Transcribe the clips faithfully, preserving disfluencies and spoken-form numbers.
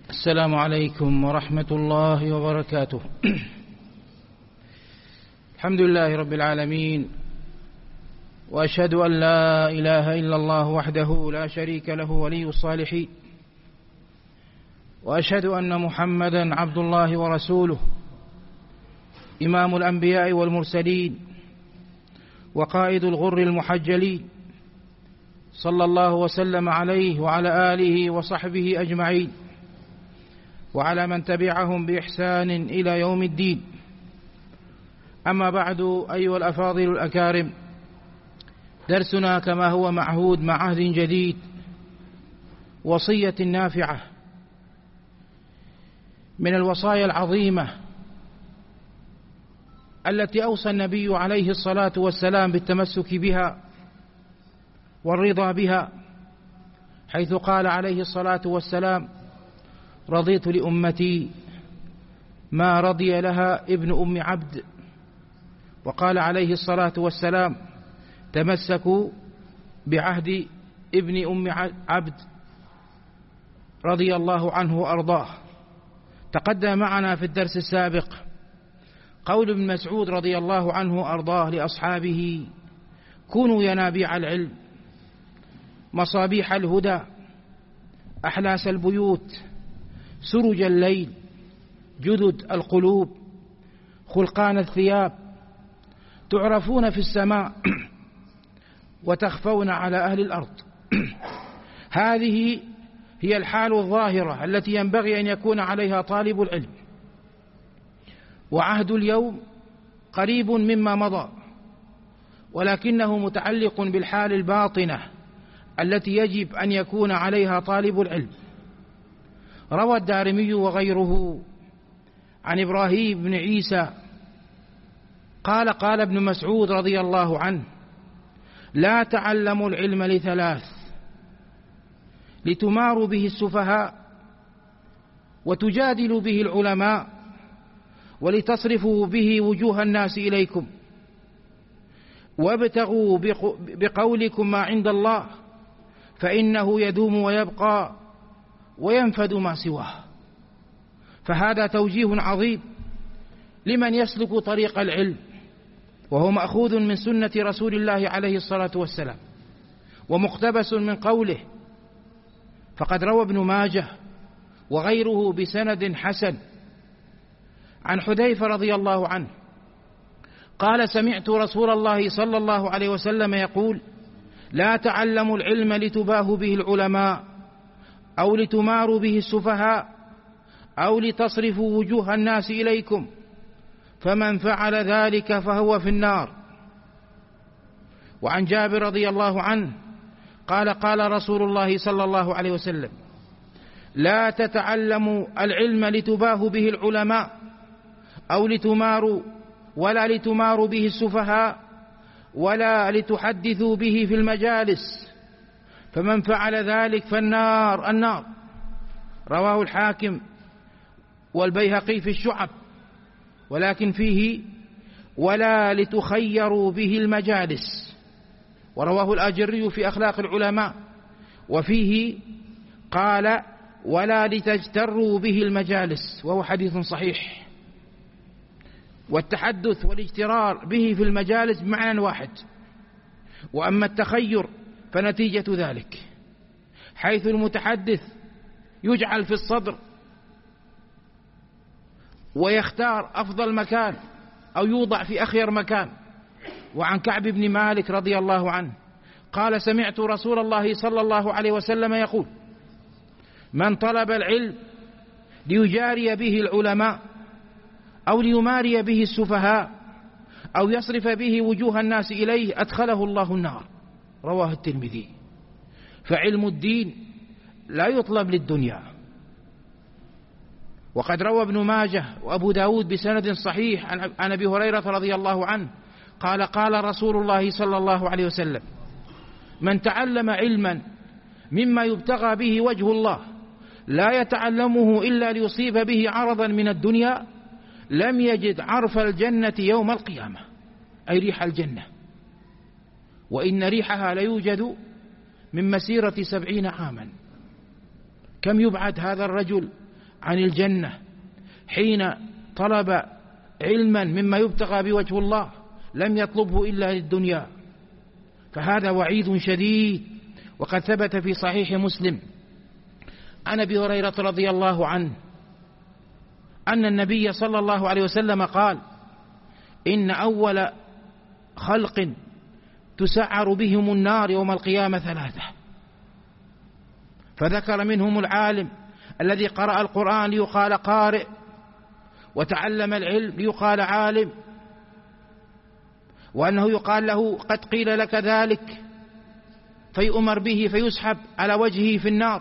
السلام عليكم ورحمة الله وبركاته. الحمد لله رب العالمين، وأشهد أن لا إله إلا الله وحده لا شريك له ولي الصالحين، وأشهد أن محمدا عبد الله ورسوله إمام الأنبياء والمرسلين وقائد الغر المحجلين، صلى الله وسلم عليه وعلى آله وصحبه أجمعين، وعلى من تبعهم بإحسان إلى يوم الدين. أما بعد، أيها الأفاضل الأكارم، درسنا كما هو معهود مع عهد جديد، وصية نافعة من الوصايا العظيمة التي أوصى النبي عليه الصلاة والسلام بالتمسك بها والرضا بها، حيث قال عليه الصلاة والسلام: رضيت لأمتي ما رضي لها ابن أم عبد. وقال عليه الصلاة والسلام: تمسكوا بعهد ابن أم عبد رضي الله عنه وأرضاه. تقدم معنا في الدرس السابق قول ابن مسعود رضي الله عنه وأرضاه لأصحابه: كونوا ينابيع العلم، مصابيح الهدى، أحلاس البيوت، سرج الليل، جدد القلوب، خلقان الثياب، تعرفون في السماء وتخفون على أهل الأرض. هذه هي الحال الظاهرة التي ينبغي أن يكون عليها طالب العلم، وعهد اليوم قريب مما مضى، ولكنه متعلق بالحال الباطنة التي يجب أن يكون عليها طالب العلم. روى الدارمي وغيره عن إبراهيم بن عيسى قال: قال ابن مسعود رضي الله عنه: لا تعلموا العلم لثلاث: لتماروا به السفهاء، وتجادلوا به العلماء، ولتصرفوا به وجوه الناس إليكم، وابتغوا بقولكم ما عند الله، فإنه يدوم ويبقى وينفد ما سواه. فهذا توجيه عظيم لمن يسلك طريق العلم، وهو مأخوذ من سنة رسول الله عليه الصلاة والسلام، ومقتبس من قوله. فقد روى ابن ماجه وغيره بسند حسن عن حذيفة رضي الله عنه قال: سمعت رسول الله صلى الله عليه وسلم يقول: لا تعلموا العلم لتباهوا به العلماء، أو لتماروا به السفهاء، أو لتصرفوا وجوه الناس إليكم، فمن فعل ذلك فهو في النار. وعن جابر رضي الله عنه قال: قال رسول الله صلى الله عليه وسلم: لا تتعلموا العلم لتباهوا به العلماء، أو لتماروا ولا لتماروا به السفهاء، ولا لتحدثوا به في المجالس، فمن فعل ذلك فالنار النار. رواه الحاكم والبيهقي في الشعب، ولكن فيه: ولا لتخيروا به المجالس. ورواه الآجري في أخلاق العلماء، وفيه قال: ولا لتجتروا به المجالس، وهو حديث صحيح. والتحدث والاجترار به في المجالس بمعنى واحد، وأما التخير فنتيجة ذلك، حيث المتحدث يجعل في الصدر ويختار أفضل مكان أو يوضع في أخير مكان. وعن كعب بن مالك رضي الله عنه قال: سمعت رسول الله صلى الله عليه وسلم يقول: من طلب العلم ليجاري به العلماء، أو ليماري به السفهاء، أو يصرف به وجوه الناس إليه، أدخله الله النار. رواه الترمذي. فعلم الدين لا يطلب للدنيا. وقد روى ابن ماجه وأبو داود بسند صحيح عن أبي هريرة رضي الله عنه قال: قال رسول الله صلى الله عليه وسلم: من تعلم علما مما يبتغى به وجه الله لا يتعلمه إلا ليصيب به عرضا من الدنيا، لم يجد عرف الجنة يوم القيامة، أي ريح الجنة، وإن ريحها ليوجد من مسيرة سبعين عاما. كم يبعد هذا الرجل عن الجنة حين طلب علما مما يبتغى بوجه الله لم يطلبه إلا للدنيا، فهذا وعيد شديد. وقد ثبت في صحيح مسلم عن أبي هريرة رضي الله عنه أن النبي صلى الله عليه وسلم قال: إن أول خلق تسعر بهم النار يوم القيامة ثلاثة، فذكر منهم العالم الذي قرأ القرآن ليقال قارئ، وتعلم العلم ليقال عالم، وأنه يقال له قد قيل لك ذلك فيؤمر به فيسحب على وجهه في النار.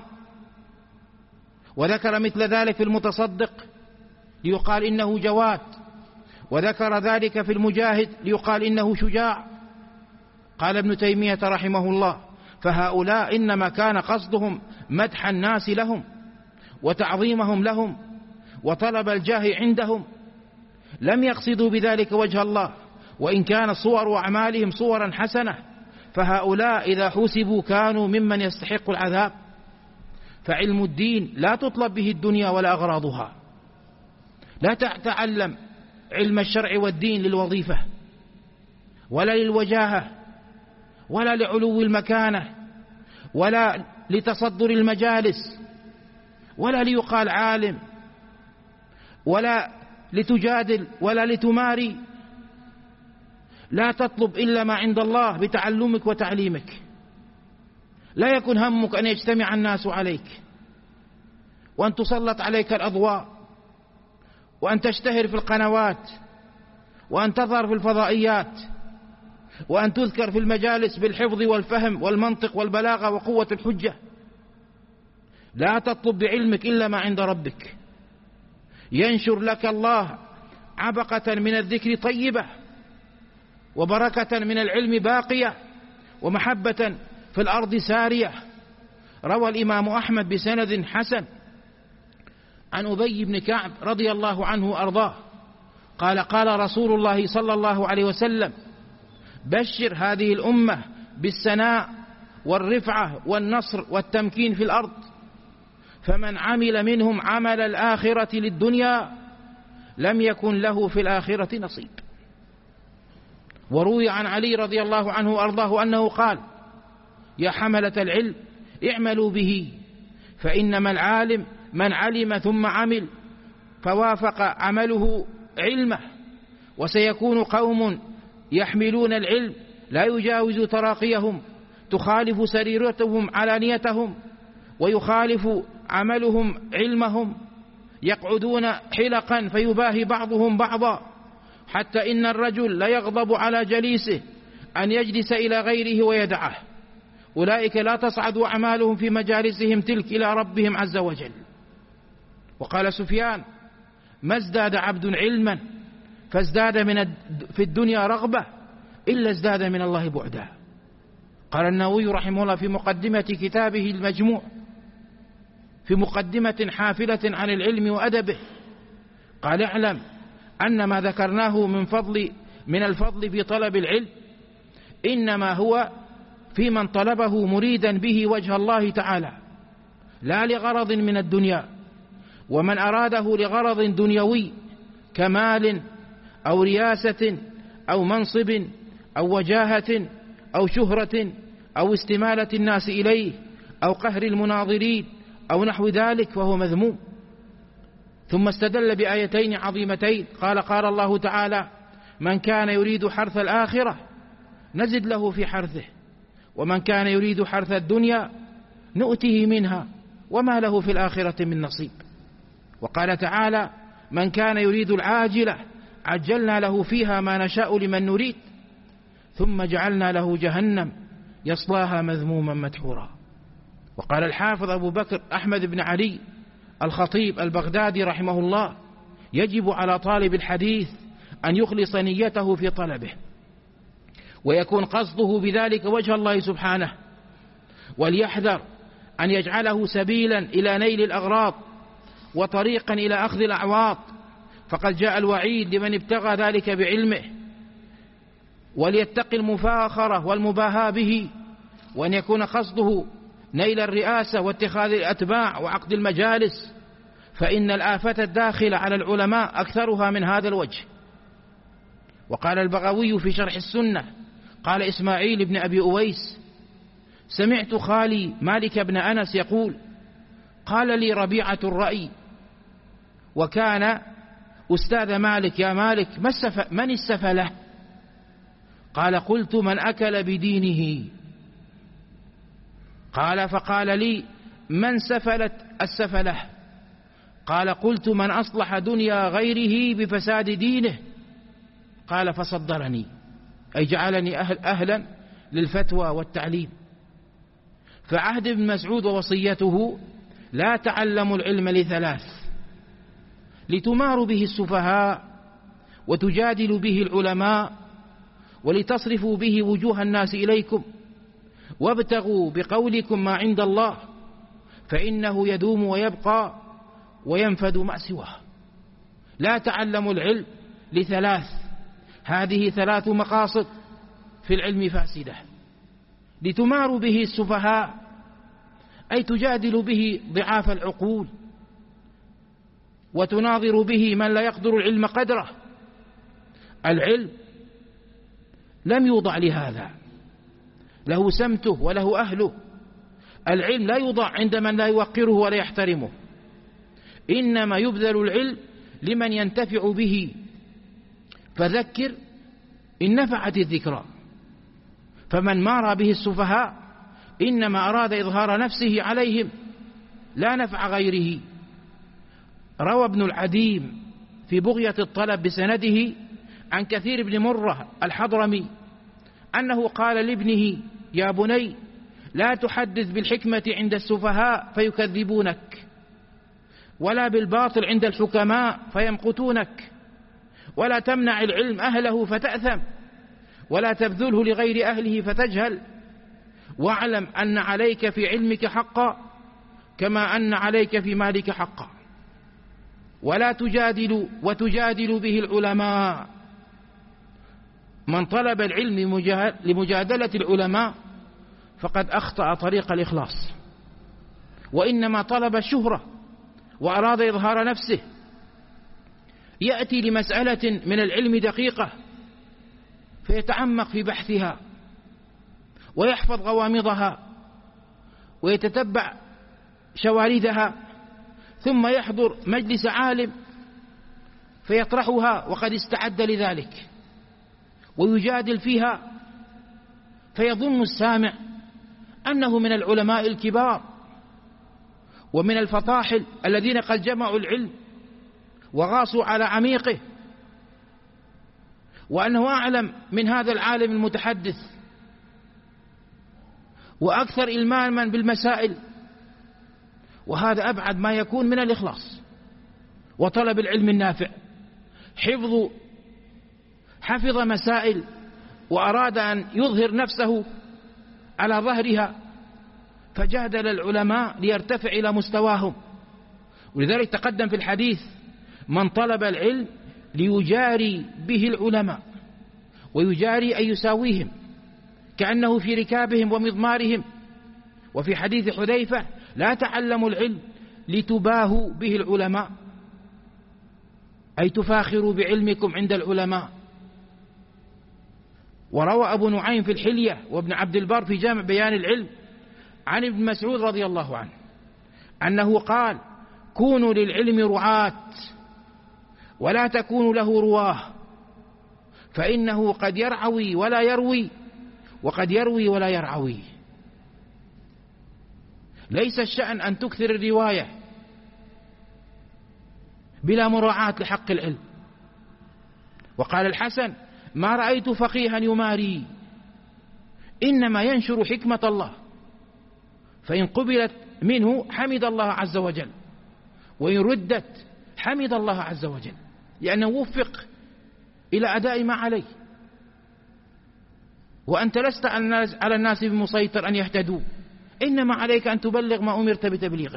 وذكر مثل ذلك في المتصدق ليقال إنه جواد، وذكر ذلك في المجاهد ليقال إنه شجاع. قال ابن تيمية رحمه الله: فهؤلاء إنما كان قصدهم مدح الناس لهم وتعظيمهم لهم وطلب الجاه عندهم، لم يقصدوا بذلك وجه الله، وإن كان صور أعمالهم صورا حسنة، فهؤلاء إذا حسبوا كانوا ممن يستحق العذاب. فعلم الدين لا تطلب به الدنيا ولا أغراضها، لا تتعلم علم الشرع والدين للوظيفة ولا للوجاهة ولا لعلو المكانة ولا لتصدر المجالس ولا ليقال عالم ولا لتجادل ولا لتماري. لا تطلب إلا ما عند الله بتعلمك وتعليمك. لا يكن همك أن يجتمع الناس عليك وأن تسلط عليك الأضواء وأن تشتهر في القنوات وأن تظهر في الفضائيات وأن تذكر في المجالس بالحفظ والفهم والمنطق والبلاغة وقوة الحجة. لا تطلب بعلمك إلا ما عند ربك. ينشر لك الله عبقة من الذكر طيبة، وبركة من العلم باقية، ومحبة في الأرض سارية. روى الإمام أحمد بسند حسن عن أبي بن كعب رضي الله عنه وأرضاه قال: قال رسول الله صلى الله عليه وسلم: بشر هذه الأمة بالسناء والرفعة والنصر والتمكين في الأرض، فمن عمل منهم عمل الآخرة للدنيا لم يكن له في الآخرة نصيب. وروي عن علي رضي الله عنه وأرضاه أنه قال: يا حملة العلم اعملوا به، فإنما العالم من علم ثم عمل فوافق عمله علمه، وسيكون قوم يحملون العلم لا يجاوز تراقيهم، تخالف سريرتهم علانيتهم، ويخالف عملهم علمهم، يقعدون حلقا فيباهي بعضهم بعضا، حتى إن الرجل لا يغضب على جليسه أن يجلس إلى غيره ويدعه. أولئك لا تصعد أعمالهم في مجالسهم تلك إلى ربهم عز وجل. وقال سفيان: ما ازداد عبد علما فازداد من في الدنيا رغبة إلا ازداد من الله بعدا. قال النووي رحمه الله في مقدمة كتابه المجموع في مقدمة حافلة عن العلم وأدبه، قال: اعلم أن ما ذكرناه من فضل من الفضل في طلب العلم إنما هو في من طلبه مريدا به وجه الله تعالى لا لغرض من الدنيا. ومن أراده لغرض دنيوي كمال أو رياسة أو منصب أو وجاهة أو شهرة أو استمالة الناس إليه أو قهر المناظرين أو نحو ذلك فهو مذموم. ثم استدل بآيتين عظيمتين، قال: قال الله تعالى: من كان يريد حرث الآخرة نزد له في حرثه، ومن كان يريد حرث الدنيا نؤته منها وما له في الآخرة من نصيب. وقال تعالى: من كان يريد العاجلة عجلنا له فيها ما نشاء لمن نريد ثم جعلنا له جهنم يصلاها مذموما مدحورا. وقال الحافظ أبو بكر أحمد بن علي الخطيب البغدادي رحمه الله: يجب على طالب الحديث أن يخلص نيته في طلبه، ويكون قصده بذلك وجه الله سبحانه، وليحذر أن يجعله سبيلا إلى نيل الأغراض وطريقا إلى أخذ الأعواض، فقد جاء الوعيد لمن ابتغى ذلك بعلمه. وليتقي المفاخرة والمباهاة به، وأن يكون قصده نيل الرئاسة واتخاذ الأتباع وعقد المجالس، فإن الآفة الداخلة على العلماء أكثرها من هذا الوجه. وقال البغوي في شرح السنة قال إسماعيل بن أبي أويس: سمعت خالي مالك بن أنس يقول: قال لي ربيعة الرأي وكان أستاذ مالك: يا مالك من السفلة؟ قال: قلت: من أكل بدينه. قال: فقال لي: من سفلت السفلة؟ قال: قلت: من أصلح دنيا غيره بفساد دينه. قال: فصدرني، أي جعلني أهل أهلا للفتوى والتعليم. فعهد ابن مسعود ووصيته: لا تعلموا العلم لثلاث: لتماروا به السفهاء، وتجادلوا به العلماء، ولتصرفوا به وجوه الناس إليكم، وابتغوا بقولكم ما عند الله، فإنه يدوم ويبقى وينفد ما سواه. لا تعلموا العلم لثلاث، هذه ثلاث مقاصد في العلم فاسدة: لتماروا به السفهاء، أي تجادل به ضعاف العقول، وتناظر به من لا يقدر العلم قدره. العلم لم يوضع لهذا، له سمته وله أهله. العلم لا يوضع عند من لا يوقره ولا يحترمه، إنما يبذل العلم لمن ينتفع به. فذكر إن نفعت الذكرى. فمن مار به السفهاء إنما أراد إظهار نفسه عليهم لا نفع غيره. روى ابن العديم في بغية الطلب بسنده عن كثير بن مرة الحضرمي أنه قال لابنه: يا بني، لا تحدث بالحكمة عند السفهاء فيكذبونك، ولا بالباطل عند الحكماء فيمقتونك، ولا تمنع العلم أهله فتأثم، ولا تبذله لغير أهله فتجهل، واعلم أن عليك في علمك حقا كما أن عليك في مالك حقا، ولا تجادل وتجادل به العلماء. من طلب العلم لمجادلة العلماء فقد أخطأ طريق الإخلاص، وإنما طلب الشهرة وأراد إظهار نفسه. يأتي لمسألة من العلم دقيقة فيتعمق في بحثها ويحفظ غوامضها ويتتبع شواردها، ثم يحضر مجلس عالم فيطرحها وقد استعد لذلك ويجادل فيها، فيظن السامع أنه من العلماء الكبار ومن الفطاحل الذين قد جمعوا العلم وغاصوا على عميقه، وأنه أعلم من هذا العالم المتحدث وأكثر إلماما بالمسائل. وهذا أبعد ما يكون من الإخلاص وطلب العلم النافع. حفظ حفظ مسائل وأراد أن يظهر نفسه على ظهرها فجادل العلماء ليرتفع إلى مستواهم. ولذلك تقدم في الحديث: من طلب العلم ليجاري به العلماء، ويجاري أن يساويهم كأنه في ركابهم ومضمارهم. وفي حديث حذيفة: لا تعلموا العلم لتباهوا به العلماء، أي تفاخروا بعلمكم عند العلماء. وروى أبو نعيم في الحلية وابن عبد البر في جامع بيان العلم عن ابن مسعود رضي الله عنه أنه قال: كونوا للعلم رعاة ولا تكونوا له رواه، فإنه قد يرعوي ولا يروي، وقد يروي ولا يرعوي. ليس الشأن أن تكثر الرواية بلا مراعاة لحق العلم. وقال الحسن: ما رأيت فقيها يماري، إنما ينشر حكمة الله، فإن قبلت منه حمد الله عز وجل، وإن ردت حمد الله عز وجل، لأنه وفق إلى أداء ما عليه. وأنت لست على الناس بمسيطر أن يهتدوا، إنما عليك أن تبلغ ما أمرت بتبليغه.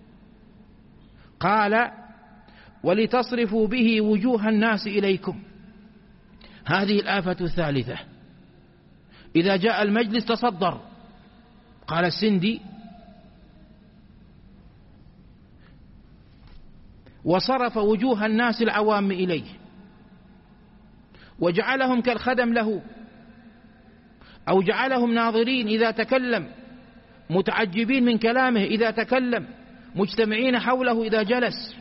قال: ولتصرفوا به وجوه الناس إليكم. هذه الآفة الثالثة: إذا جاء المجلس تصدر. قال السندي: وصرف وجوه الناس العوام إليه وجعلهم كالخدم له، أو جعلهم ناظرين إذا تكلم، متعجبين من كلامه إذا تكلم، مجتمعين حوله إذا جلس.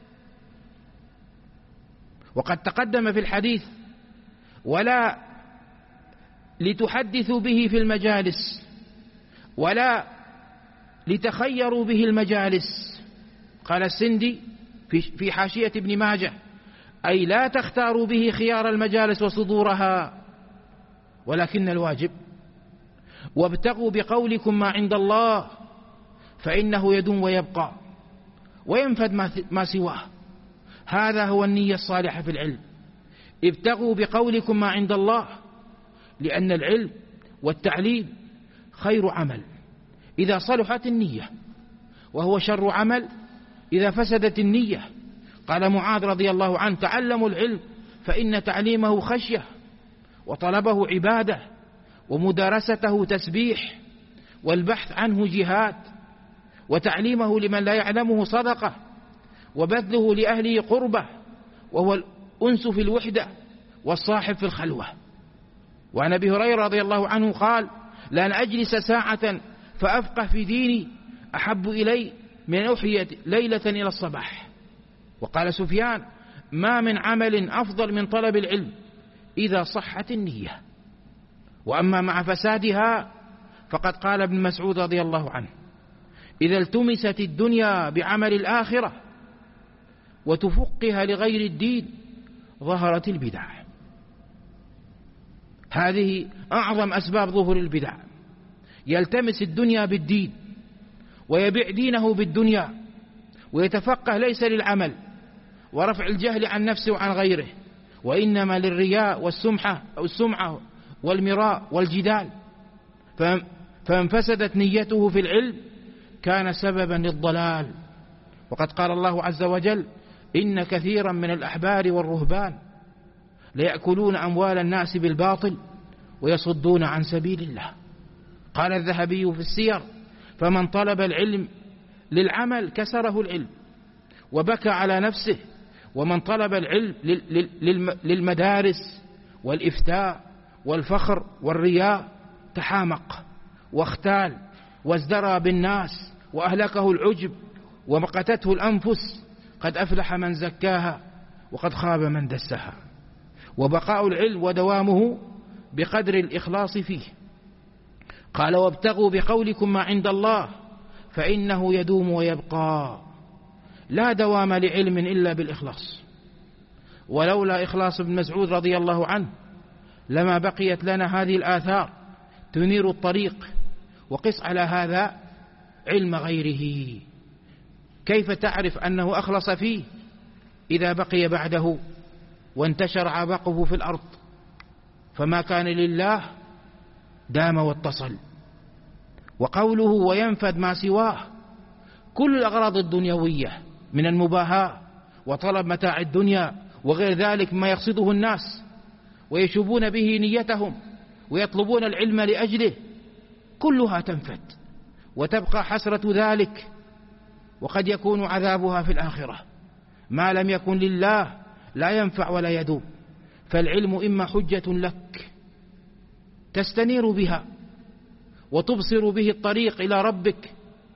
وقد تقدم في الحديث: ولا لتحدثوا به في المجالس، ولا لتخيروا به المجالس. قال السندي في حاشية ابن ماجه: أي لا تختاروا به خيار المجالس وصدورها، ولكن الواجب وابتغوا بقولكم ما عند الله فإنه يدوم ويبقى وينفد ما سواه. هذا هو النية الصالحة في العلم. ابتغوا بقولكم ما عند الله، لأن العلم والتعليم خير عمل إذا صلحت النية، وهو شر عمل إذا فسدت النية. قال معاذ رضي الله عنه: تعلموا العلم فإن تعليمه خشية، وطلبه عبادة، ومدارسته تسبيح، والبحث عنه جهاد، وتعليمه لمن لا يعلمه صدقة، وبذله لأهله قربة، وهو الأنس في الوحدة والصاحب في الخلوة. وعن أبي هريرة رضي الله عنه قال: لأن أجلس ساعة فأفقه في ديني أحب إلي من أن أحيي ليلة إلى الصباح. وقال سفيان: ما من عمل أفضل من طلب العلم إذا صحت النية. وأما مع فسادها فقد قال ابن مسعود رضي الله عنه: إذا التمست الدنيا بعمل الآخرة وتفقها لغير الدين ظهرت البدع. هذه أعظم أسباب ظهور البدع. يلتمس الدنيا بالدين ويبيع دينه بالدنيا، ويتفقه ليس للعمل ورفع الجهل عن نفسه وعن غيره، وإنما للرياء والسمحة أو السمعة والمراء والجدال. فمن فسدت نيته في العلم كان سببا للضلال. وقد قال الله عز وجل: إن كثيرا من الأحبار والرهبان ليأكلون أموال الناس بالباطل ويصدون عن سبيل الله. قال الذهبي في السير: فمن طلب العلم للعمل كسره العلم وبكى على نفسه، ومن طلب العلم للمدارس والإفتاء والفخر والرياء تحامق واختال وازدرى بالناس وأهلكه العجب ومقتته الأنفس. قد أفلح من زكاها وقد خاب من دسها. وبقاء العلم ودوامه بقدر الإخلاص فيه. قال: وابتغوا بقولكم ما عند الله فإنه يدوم ويبقى. لا دوام لعلم إلا بالإخلاص، ولولا إخلاص ابن مسعود رضي الله عنه لما بقيت لنا هذه الآثار تنير الطريق. وقس على هذا علم غيره. كيف تعرف أنه أخلص فيه إذا بقي بعده وانتشر عبقه في الأرض؟ فما كان لله دام واتصل. وقوله وينفد ما سواه: كل الأغراض الدنيوية من المباهاة وطلب متاع الدنيا وغير ذلك ما يقصده الناس ويشوبون به نيتهم ويطلبون العلم لأجله، كلها تنفد وتبقى حسرة ذلك، وقد يكون عذابها في الآخرة. ما لم يكن لله لا ينفع ولا يدوم. فالعلم إما حجة لك تستنير بها وتبصر به الطريق إلى ربك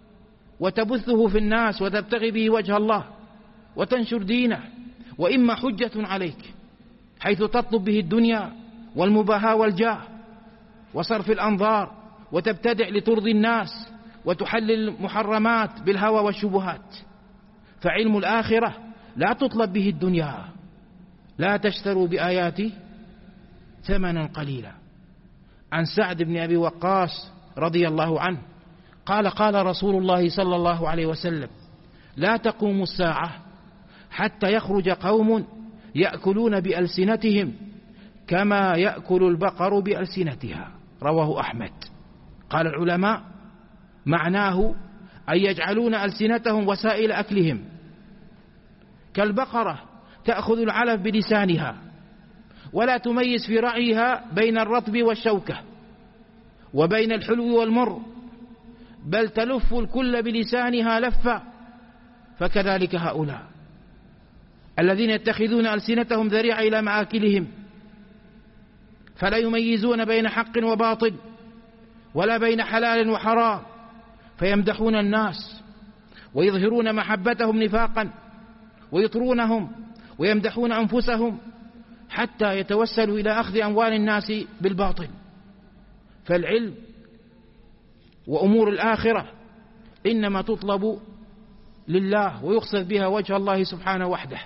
وتبثه في الناس وتبتغي به وجه الله وتنشر دينه، وإما حجة عليك حيث تطلب به الدنيا والمباهاة والجاه وصرف الأنظار وتبتدع لترضي الناس وتحلل المحرمات بالهوى والشبهات. فعلم الآخرة لا تطلب به الدنيا. لا تشتروا بآياتي ثمنا قليلا. عن سعد بن أبي وقاص رضي الله عنه قال: قال رسول الله صلى الله عليه وسلم: لا تقوم الساعة حتى يخرج قوم يأكلون بألسنتهم كما يأكل البقر بألسنتها. رواه أحمد. قال العلماء: معناه أن يجعلون ألسنتهم وسائل أكلهم كالبقرة تأخذ العلف بلسانها ولا تميز في رعيها بين الرطب والشوكة وبين الحلو والمر، بل تلف الكل بلسانها لفا. فكذلك هؤلاء الذين يتخذون ألسنتهم ذريعة إلى مآكلهم فلا يميزون بين حق وباطل ولا بين حلال وحرام، فيمدحون الناس ويظهرون محبتهم نفاقا ويطرونهم ويمدحون أنفسهم حتى يتوسلوا إلى أخذ أموال الناس بالباطل. فالعلم وأمور الآخرة إنما تطلب لله ويقصد بها وجه الله سبحانه وحده.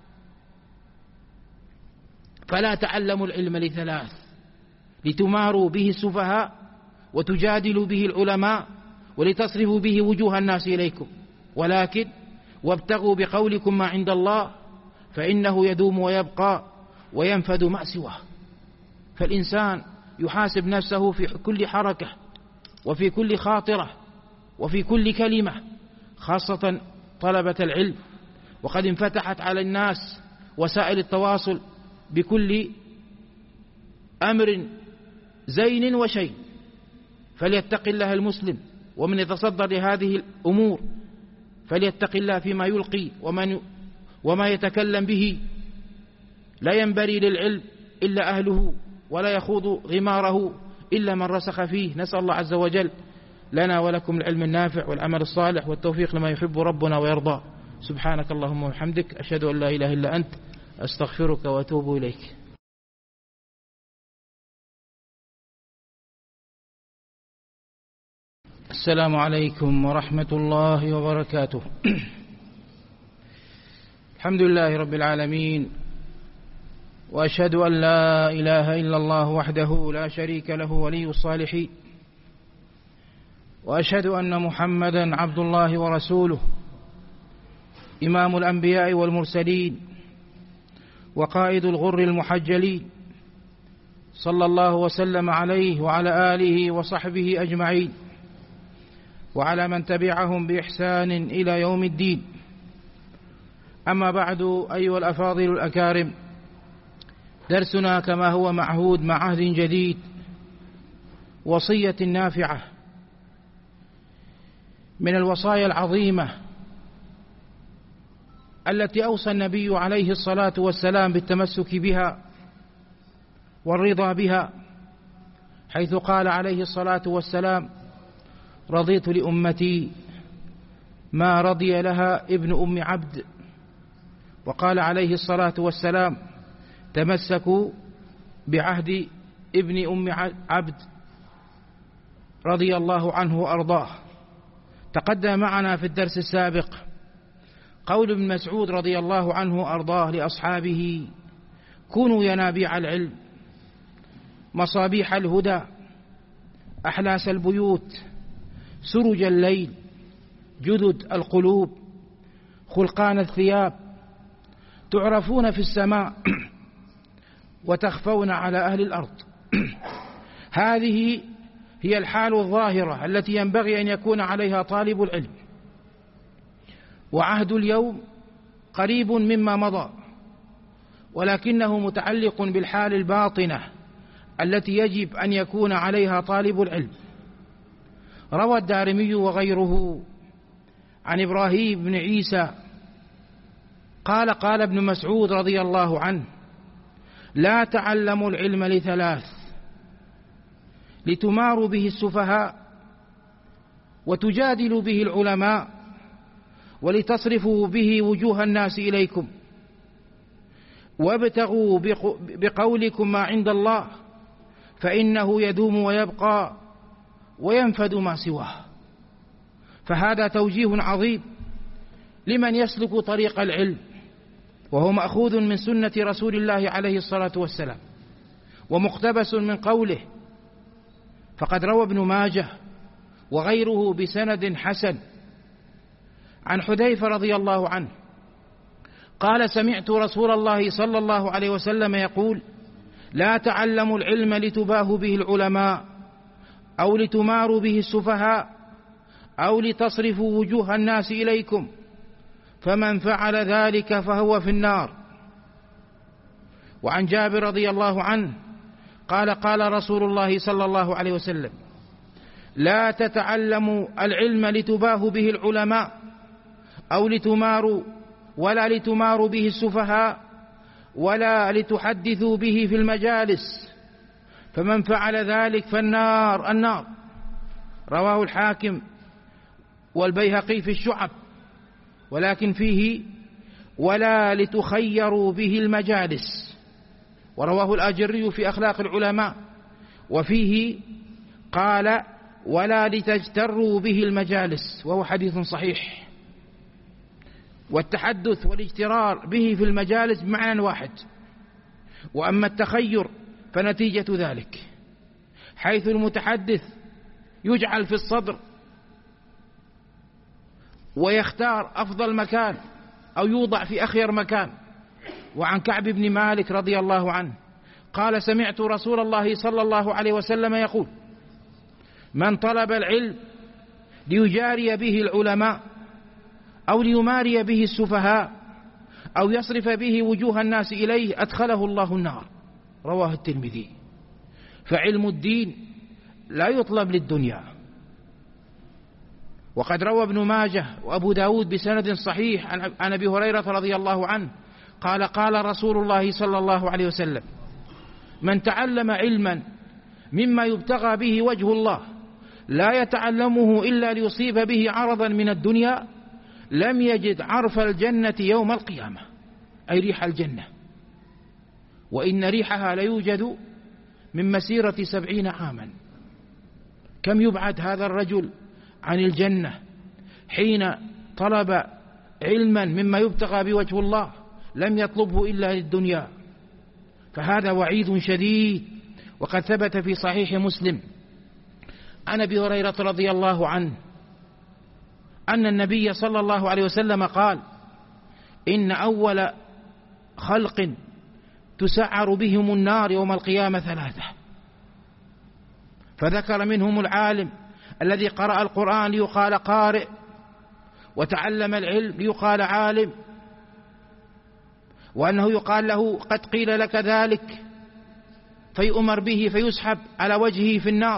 فلا تعلموا العلم لثلاث: لتماروا به السفهاء، وتجادلوا به العلماء، ولتصرفوا به وجوه الناس إليكم، ولكن وابتغوا بقولكم ما عند الله فإنه يدوم ويبقى وينفد ما سواه. فالإنسان يحاسب نفسه في كل حركة وفي كل خاطرة وفي كل كلمة، خاصة طلبة العلم، وقد انفتحت على الناس وسائل التواصل بكل أمر زين وشين، فليتق الله المسلم ومن يتصدر لهذه الأمور فليتق الله فيما يلقي ومن وما يتكلم به. لا ينبري للعلم إلا أهله، ولا يخوض غماره إلا من رسخ فيه. نسأل الله عز وجل لنا ولكم العلم النافع والعمل الصالح والتوفيق لما يحب ربنا ويرضى. سبحانك اللهم وبحمدك، أشهد أن لا إله إلا أنت، أستغفرك وأتوب إليك. السلام عليكم ورحمة الله وبركاته. الحمد لله رب العالمين، وأشهد أن لا إله إلا الله وحده لا شريك له ولي الصالحين، وأشهد أن محمدا عبد الله ورسوله إمام الأنبياء والمرسلين وقائد الغر المحجلين، صلى الله وسلم عليه وعلى آله وصحبه أجمعين، وعلى من تبعهم بإحسان إلى يوم الدين. أما بعد، أيها الأفاضل الأكارم، درسنا كما هو معهود مع عهد جديد، وصية نافعة من الوصايا العظيمة التي أوصى النبي عليه الصلاة والسلام بالتمسك بها والرضا بها، حيث قال عليه الصلاة والسلام: رضيت لأمتي ما رضي لها ابن أم عبد. وقال عليه الصلاة والسلام: تمسكوا بعهد ابن أم عبد رضي الله عنه وأرضاه. تقدم معنا في الدرس السابق قول ابن مسعود رضي الله عنه وأرضاه لأصحابه: كونوا ينابيع العلم، مصابيح الهدى، أحلاس البيوت، سرج الليل، جدد القلوب، خلقان الثياب، تعرفون في السماء وتخفون على أهل الأرض. هذه هي الحال الظاهرة التي ينبغي أن يكون عليها طالب العلم. وعهد اليوم قريب مما مضى، ولكنه متعلق بالحال الباطنة التي يجب أن يكون عليها طالب العلم. روى الدارمي وغيره عن إبراهيم بن عيسى قال: قال ابن مسعود رضي الله عنه: لا تعلموا العلم لثلاث: لتماروا به السفهاء، وتجادلوا به العلماء، ولتصرفوا به وجوه الناس إليكم، وابتغوا بقولكم ما عند الله فإنه يدوم ويبقى وينفد ما سواه. فهذا توجيه عظيم لمن يسلك طريق العلم، وهو مأخوذ من سنة رسول الله عليه الصلاة والسلام، ومقتبس من قوله. فقد روى ابن ماجه وغيره بسند حسن عن حذيفة رضي الله عنه قال: سمعت رسول الله صلى الله عليه وسلم يقول: لا تعلموا العلم لتباهوا به العلماء، أو لتماروا به السفهاء، أو لتصرفوا وجوه الناس إليكم، فمن فعل ذلك فهو في النار. وعن جابر رضي الله عنه قال: قال رسول الله صلى الله عليه وسلم: لا تتعلموا العلم لتباهوا به العلماء، أو لتماروا ولا لتماروا به السفهاء ولا لتحدثوا به في المجالس، فمن فعل ذلك فالنار النار. رواه الحاكم والبيهقي في الشعب، ولكن فيه ولا لتخيروا به المجالس. ورواه الآجري في أخلاق العلماء، وفيه قال ولا لتجتروا به المجالس، وهو حديث صحيح. والتحدث والاجترار به في المجالس بمعنى واحد، وأما التخير فنتيجة ذلك، حيث المتحدث يجعل في الصدر ويختار أفضل مكان أو يوضع في أخير مكان. وعن كعب بن مالك رضي الله عنه قال سمعت رسول الله صلى الله عليه وسلم يقول من طلب العلم ليجاري به العلماء أو ليماري به السفهاء أو يصرف به وجوه الناس إليه أدخله الله النار. رواه الترمذي. فعلم الدين لا يطلب للدنيا. وقد روى ابن ماجه وأبو داود بسند صحيح عن أبي هريرة رضي الله عنه قال قال رسول الله صلى الله عليه وسلم من تعلم علما مما يبتغى به وجه الله لا يتعلمه إلا ليصيب به عرضا من الدنيا لم يجد عرف الجنة يوم القيامة، أي ريح الجنة، وإن ريحها ليوجد من مسيرة سبعين عاما. كم يبعد هذا الرجل عن الجنة حين طلب علما مما يبتغى بوجه الله لم يطلبه إلا للدنيا. فهذا وعيد شديد. وقد ثبت في صحيح مسلم عن أبي هريرة رضي الله عنه أن النبي صلى الله عليه وسلم قال إن أول خلق تسعر بهم النار يوم القيامة ثلاثة، فذكر منهم العالم الذي قرأ القرآن ليقال قارئ، وتعلم العلم ليقال عالم، وأنه يقال له قد قيل لك ذلك فيؤمر به فيسحب على وجهه في النار.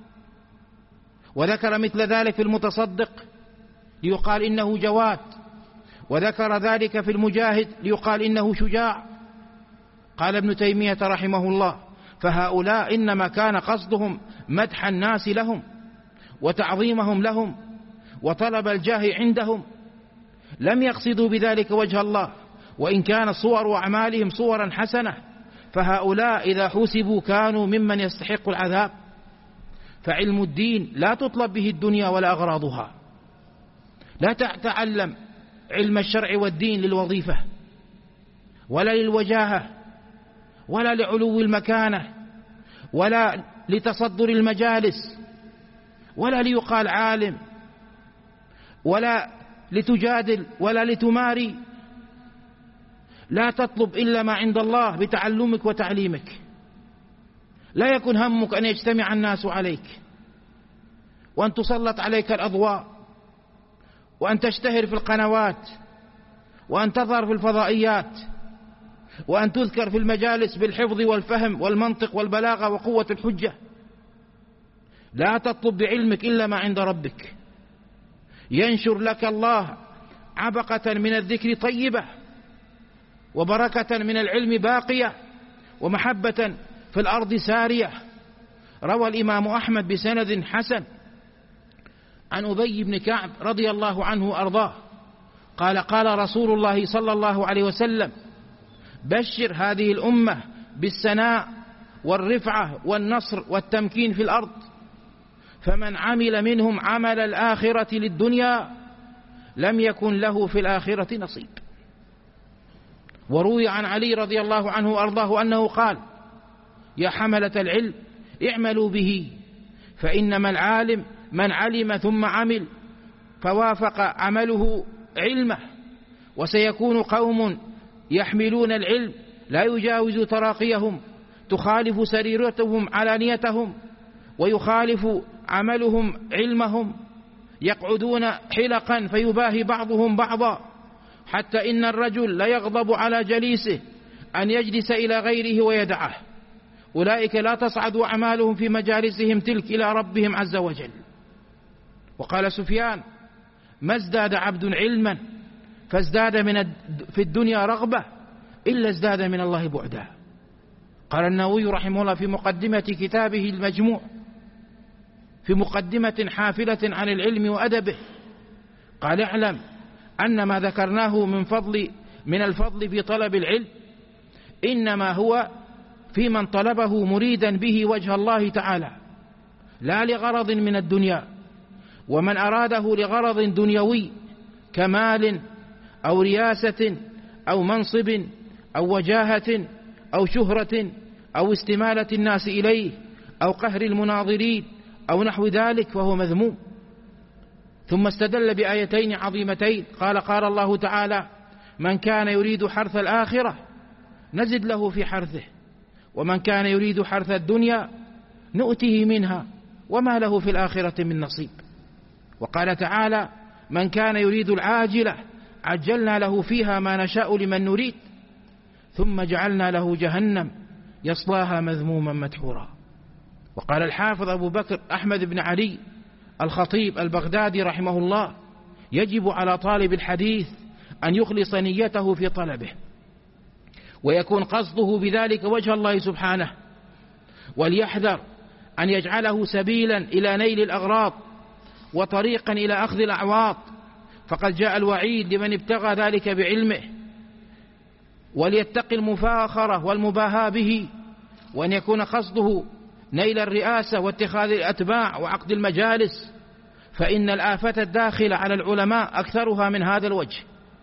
وذكر مثل ذلك في المتصدق ليقال إنه جواد، وذكر ذلك في المجاهد ليقال إنه شجاع. قال ابن تيمية رحمه الله فهؤلاء إنما كان قصدهم مدح الناس لهم وتعظيمهم لهم وطلب الجاه عندهم، لم يقصدوا بذلك وجه الله، وإن كان صور أعمالهم صورا حسنة، فهؤلاء إذا حسبوا كانوا ممن يستحق العذاب. فعلم الدين لا تطلب به الدنيا ولا أغراضها. لا تتعلم علم الشرع والدين للوظيفة ولا للوجاهة ولا لعلو المكانة ولا لتصدر المجالس ولا ليقال عالم ولا لتجادل ولا لتماري. لا تطلب إلا ما عند الله بتعلمك وتعليمك. لا يكن همك أن يجتمع الناس عليك وأن تسلط عليك الأضواء وأن تشتهر في القنوات وأن تظهر في الفضائيات وأن تذكر في المجالس بالحفظ والفهم والمنطق والبلاغة وقوة الحجة. لا تطلب بعلمك إلا ما عند ربك. ينشر لك الله عبقة من الذكر طيبة وبركة من العلم باقية ومحبة في الأرض سارية. روى الإمام أحمد بسند حسن عن أبي بن كعب رضي الله عنه وأرضاه قال قال رسول الله صلى الله عليه وسلم بشر هذه الأمة بالسناء والرفعة والنصر والتمكين في الأرض، فمن عمل منهم عمل الآخرة للدنيا لم يكن له في الآخرة نصيب. وروي عن علي رضي الله عنه وأرضاه أنه قال يا حملة العلم اعملوا به، فإنما العالم من علم ثم عمل فوافق عمله علمه، وسيكون قوم يحملون العلم لا يجاوز تراقيهم، تخالف سريرتهم علانيتهم ويخالف عملهم علمهم، يقعدون حلقا فيباهي بعضهم بعضا، حتى إن الرجل لا يغضب على جليسه أن يجلس إلى غيره ويدعه. أولئك لا تصعد أعمالهم في مجالسهم تلك إلى ربهم عز وجل. وقال سفيان ما ازداد عبد علما فازداد من في الدنيا رغبة إلا ازداد من الله بعدا. قال النووي رحمه الله في مقدمة كتابه المجموع، في مقدمة حافلة عن العلم وأدبه، قال: اعلم أن ما ذكرناه من فضل من الفضل في طلب العلم إنما هو في من طلبه مريدا به وجه الله تعالى لا لغرض من الدنيا، ومن أراده لغرض دنيوي كمال أو رياسة أو منصب أو وجاهة أو شهرة أو استمالة الناس إليه أو قهر المناظرين أو نحو ذلك فهو مذموم. ثم استدل بآيتين عظيمتين، قال قال الله تعالى: من كان يريد حرث الآخرة نزد له في حرثه، ومن كان يريد حرث الدنيا نؤته منها وما له في الآخرة من نصيب. وقال تعالى: من كان يريد العاجلة عجلنا له فيها ما نشاء لمن نريد ثم جعلنا له جهنم يصلاها مذموما مدحورا. وقال الحافظ أبو بكر أحمد بن علي الخطيب البغدادي رحمه الله: يجب على طالب الحديث أن يخلص نيته في طلبه، ويكون قصده بذلك وجه الله سبحانه، وليحذر أن يجعله سبيلا إلى نيل الأغراض وطريقا إلى أخذ الأعواض، فقد جاء الوعيد لمن ابتغى ذلك بعلمه. وليتقي المفاخرة والمباهاة به، وأن يكون قصده نيل الرئاسة واتخاذ الأتباع وعقد المجالس، فإن الآفة الداخلة على العلماء أكثرها من هذا الوجه.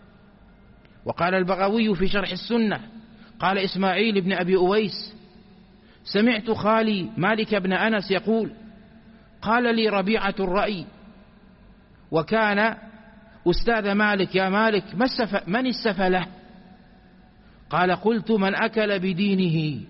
وقال البغوي في شرح السنة، قال إسماعيل بن أبي أويس: سمعت خالي مالك بن أنس يقول: قال لي ربيعة الرأي وكان أستاذ مالك: يا مالك من السفلة؟ قال: قلت: من أكل بدينه.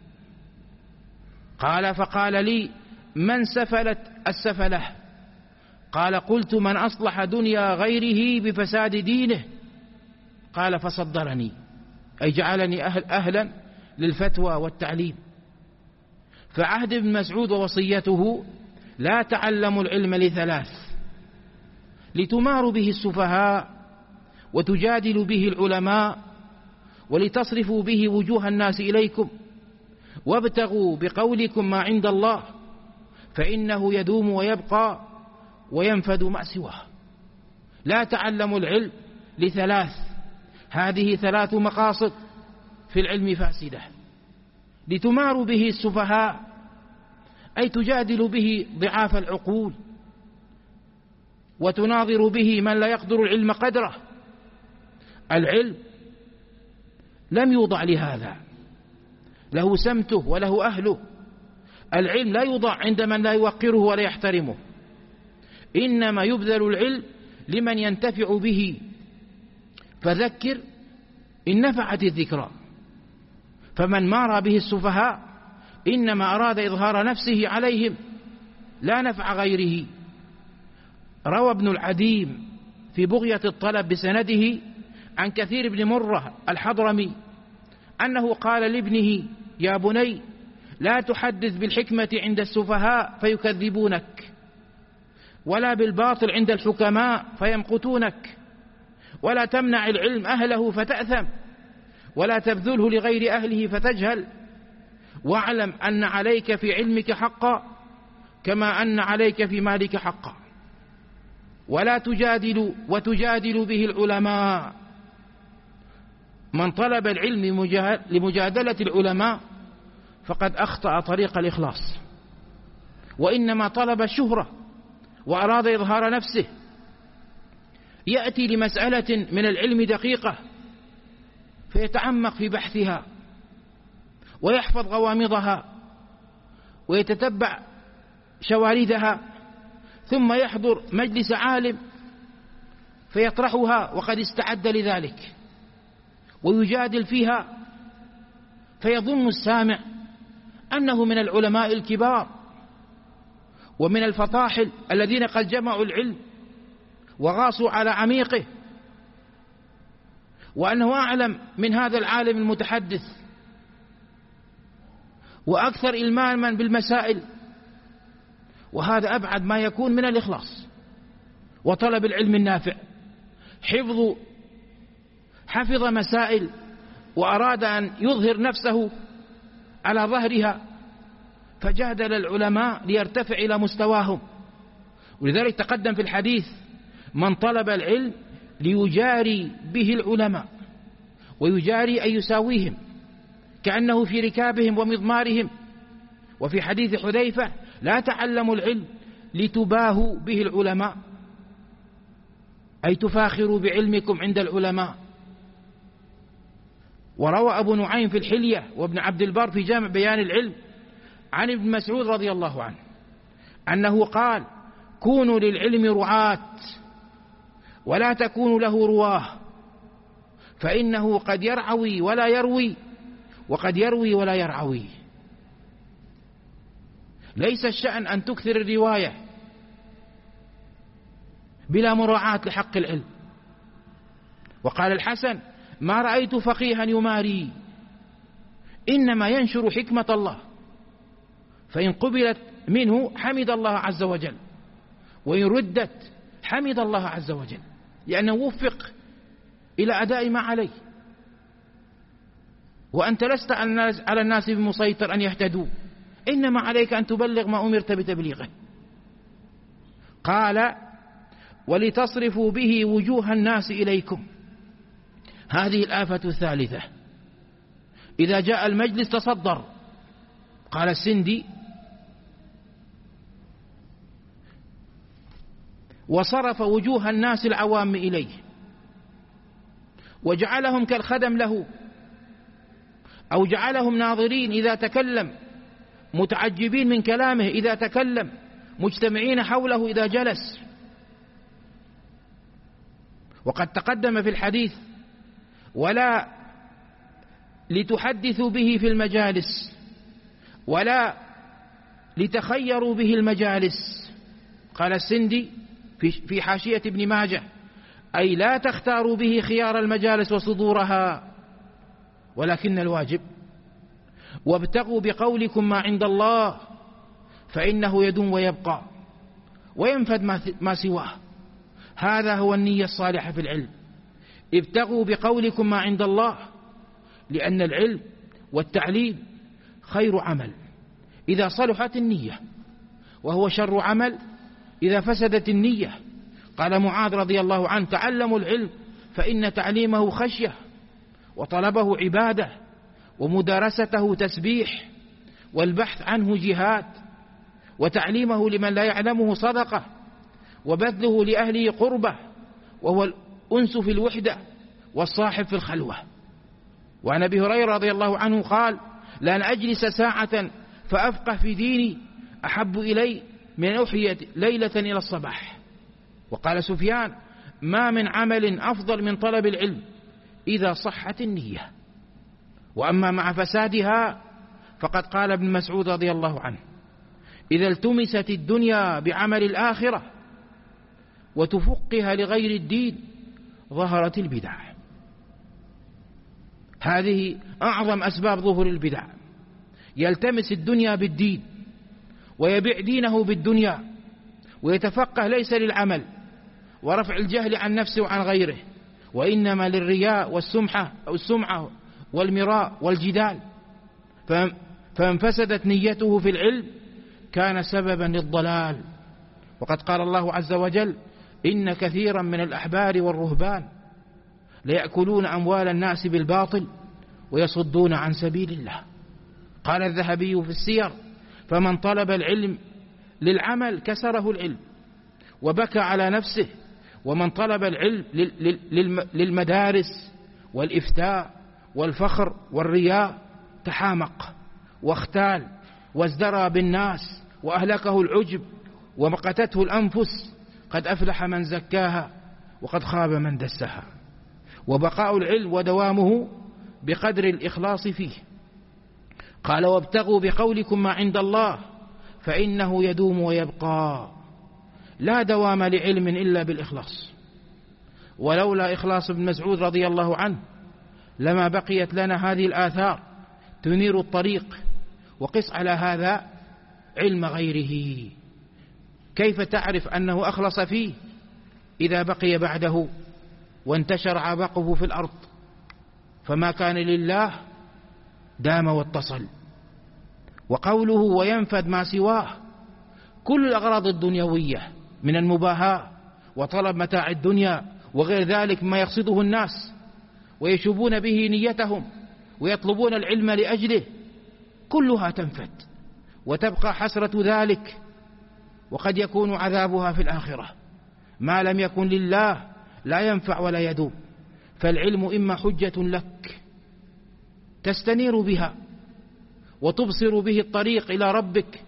قال: فقال لي: من سفلت السفلة؟ قال: قلت: من أصلح دنيا غيره بفساد دينه. قال: فصدرني، أي جعلني أهل أهلا للفتوى والتعليم. فعهد ابن مسعود ووصيته: لا تعلموا العلم لثلاث: لتماروا به السفهاء، وتجادلوا به العلماء، ولتصرفوا به وجوه الناس إليكم، وابتغوا بقولكم ما عند الله فإنه يدوم ويبقى وينفد ما سواه. لا تعلموا العلم لثلاث، هذه ثلاث مقاصد في العلم فاسدة: لتماروا به السفهاء، أي تجادل به ضعاف العقول، وتناظر به من لا يقدر العلم قدره. العلم لم يوضع لهذا، له سمته وله أهله. العلم لا يوضع عند من لا يوقره ولا يحترمه، إنما يبذل العلم لمن ينتفع به، فذكر إن نفعت الذكرى. فمن مار به السفهاء إنما أراد إظهار نفسه عليهم لا نفع غيره. روى ابن العديم في بغية الطلب بسنده عن كثير بن مرة الحضرمي أنه قال لابنه: يا بني، لا تحدث بالحكمة عند السفهاء فيكذبونك، ولا بالباطل عند الحكماء فيمقتونك، ولا تمنع العلم أهله فتأثم، ولا تبذله لغير أهله فتجهل، واعلم أن عليك في علمك حقا كما أن عليك في مالك حقا، ولا تجادل وتجادل به العلماء. من طلب العلم لمجادلة العلماء فقد أخطأ طريق الإخلاص، وإنما طلب الشهرة وأراد إظهار نفسه. يأتي لمسألة من العلم دقيقة فيتعمق في بحثها ويحفظ غوامضها ويتتبع شواردها، ثم يحضر مجلس عالم فيطرحها وقد استعد لذلك ويجادل فيها، فيظن السامع أنه من العلماء الكبار ومن الفطاحل الذين قد جمعوا العلم وغاصوا على عميقه، وأنه أعلم من هذا العالم المتحدث وأكثر إلماما بالمسائل. وهذا أبعد ما يكون من الإخلاص وطلب العلم النافع. حفظ حفظ مسائل وأراد أن يظهر نفسه على ظهرها، فجادل العلماء ليرتفع إلى مستواهم. ولذلك تقدم في الحديث: من طلب العلم ليجاري به العلماء، ويجاري أن يساويهم كأنه في ركابهم ومضمارهم. وفي حديث حذيفة: لا تعلموا العلم لتباهوا به العلماء، أي تفاخروا بعلمكم عند العلماء. وروى أبو نعيم في الحلية وابن عبد البر في جامع بيان العلم عن ابن مسعود رضي الله عنه أنه قال: كونوا للعلم رعاة ولا تكونوا له رواه، فإنه قد يرعوي ولا يروي، وقد يروي ولا يرعوي. ليس الشأن أن تكثر الرواية بلا مراعاة لحق العلم. وقال الحسن: ما رأيت فقيها يماري، إنما ينشر حكمة الله، فإن قبلت منه حمد الله عز وجل، وإن ردت حمد الله عز وجل، لأنه وفق إلى أداء ما عليه. وأنت لست على الناس بمسيطر أن يهتدوا، إنما عليك أن تبلغ ما أمرت بتبليغه. قال: ولتصرفوا به وجوه الناس إليكم. هذه الآفة الثالثة: إذا جاء المجلس تصدر. قال السندي: وصرف وجوه الناس العوام إليه، وجعلهم كالخدم له، أو جعلهم ناظرين إذا تكلم، متعجبين من كلامه إذا تكلم، مجتمعين حوله إذا جلس. وقد تقدم في الحديث: ولا لتحدثوا به في المجالس، ولا لتخيروا به المجالس. قال السندي في حاشية ابن ماجه: أي لا تختاروا به خيار المجالس وصدورها، ولكن الواجب وابتغوا بقولكم ما عند الله، فإنه يدوم ويبقى وينفد ما سواه. هذا هو النية الصالحة في العلم. ابتغوا بقولكم ما عند الله، لأن العلم والتعليم خير عمل إذا صلحت النية، وهو شر عمل إذا فسدت النية. قال معاذ رضي الله عنه: تعلموا العلم فإن تعليمه خشية، وطلبه عبادة، ومدارسته تسبيح، والبحث عنه جهاد، وتعليمه لمن لا يعلمه صدقة، وبذله لأهله قربة، وهو الأنس في الوحدة والصاحب في الخلوة. وعن أبي هريرة رضي الله عنه قال: لأن أجلس ساعة فأفقه في ديني أحب إلي من أحيي ليلة إلى الصباح. وقال سفيان: ما من عمل أفضل من طلب العلم إذا صحت النية. وأما مع فسادها فقد قال ابن مسعود رضي الله عنه: إذا التمست الدنيا بعمل الآخرة وتفقها لغير الدين ظهرت البدع. هذه أعظم أسباب ظهور البدع: يلتمس الدنيا بالدين، ويبيع دينه بالدنيا، ويتفقه ليس للعمل ورفع الجهل عن نفسه وعن غيره، وإنما للرياء والسمحة أو السمعة والمراء والجدال. فمن فسدت نيته في العلم كان سببا للضلال. وقد قال الله عز وجل: إن كثيرا من الأحبار والرهبان ليأكلون أموال الناس بالباطل ويصدون عن سبيل الله. قال الذهبي في السير: فمن طلب العلم للعمل كسره العلم وبكى على نفسه، ومن طلب العلم للمدارس والإفتاء والفخر والرياء تحامق واختال وازدرى بالناس وأهلكه العجب ومقتته الأنفس. قد أفلح من زكاها وقد خاب من دسها. وبقاء العلم ودوامه بقدر الإخلاص فيه. قال: وابتغوا بقولكم ما عند الله فإنه يدوم ويبقى. لا دوام لعلم إلا بالإخلاص، ولولا إخلاص ابن مسعود رضي الله عنه لما بقيت لنا هذه الآثار تنير الطريق. وقس على هذا علم غيره. كيف تعرف أنه أخلص فيه؟ إذا بقي بعده وانتشر عبقه في الأرض فما كان لله دام واتصل. وقوله وينفد ما سواه كل الأغراض الدنيوية من المباهاة وطلب متاع الدنيا وغير ذلك ما يقصده الناس ويشوبون به نيتهم ويطلبون العلم لأجله، كلها تنفد وتبقى حسرة ذلك، وقد يكون عذابها في الآخرة. ما لم يكن لله لا ينفع ولا يدوم. فالعلم إما حجة لك تستنير بها وتبصر به الطريق إلى ربك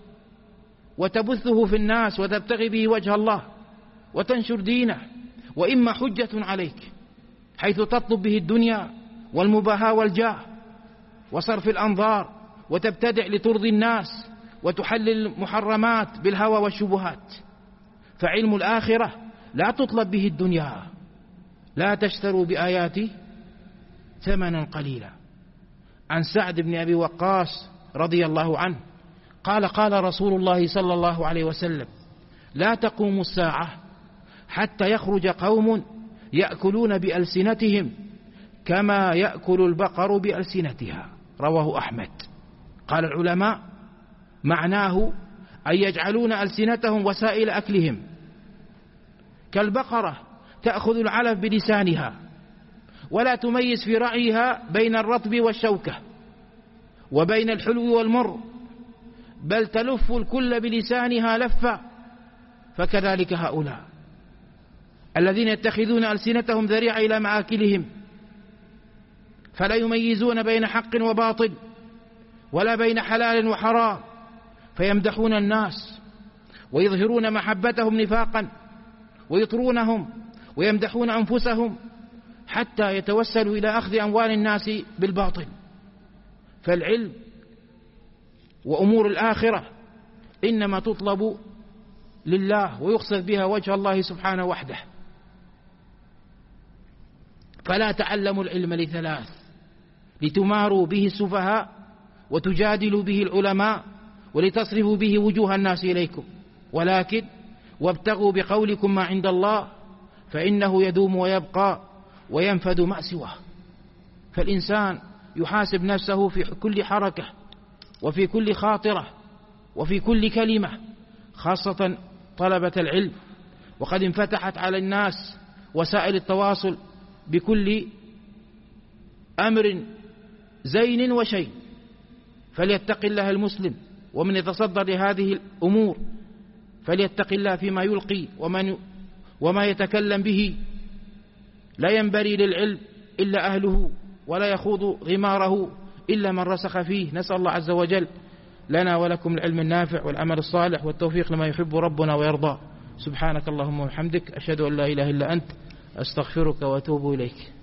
وتبثه في الناس وتبتغي به وجه الله وتنشر دينه، وإما حجة عليك حيث تطلب به الدنيا والمباهاة والجاه وصرف الأنظار وتبتدع لترضي الناس وتحلل المحرمات بالهوى والشبهات. فعلم الآخرة لا تطلب به الدنيا. لا تشتروا بآياتي ثمنا قليلا. عن سعد بن أبي وقاص رضي الله عنه قال قال رسول الله صلى الله عليه وسلم لا تقوم الساعة حتى يخرج قوم يأكلون بألسنتهم كما يأكل البقر بألسنتها، رواه أحمد. قال العلماء معناه أن يجعلون ألسنتهم وسائل أكلهم كالبقرة تأخذ العلف بلسانها ولا تميز في رعيها بين الرطب والشوكة وبين الحلو والمر، بل تلف الكل بلسانها لفا. فكذلك هؤلاء الذين يتخذون ألسنتهم ذريعة إلى مآكلهم فلا يميزون بين حق وباطل ولا بين حلال وحرام، فيمدحون الناس ويظهرون محبتهم نفاقا ويطرونهم ويمدحون أنفسهم حتى يتوسلوا إلى أخذ أموال الناس بالباطل. فالعلم وأمور الآخرة إنما تطلب لله ويقصد بها وجه الله سبحانه وحده. فلا تعلموا العلم لثلاث: لتماروا به السفهاء وتجادلوا به العلماء ولتصرفوا به وجوه الناس إليكم، ولكن وابتغوا بقولكم ما عند الله فإنه يدوم ويبقى وينفد ما سواه. فالإنسان يحاسب نفسه في كل حركة وفي كل خاطرة وفي كل كلمة، خاصة طلبة العلم، وقد انفتحت على الناس وسائل التواصل بكل أمر زين وشين، فليتق الله المسلم ومن يتصدر لهذه الأمور فليتق الله فيما يلقي ومن وما يتكلم به. لا ينبري للعلم إلا أهله ولا يخوض غماره إلا من رسخ فيه. نسأل الله عز وجل لنا ولكم العلم النافع والعمل الصالح والتوفيق لما يحب ربنا ويرضى. سبحانك اللهم وبحمدك، أشهد أن لا إله إلا أنت، أستغفرك وأتوب إليك.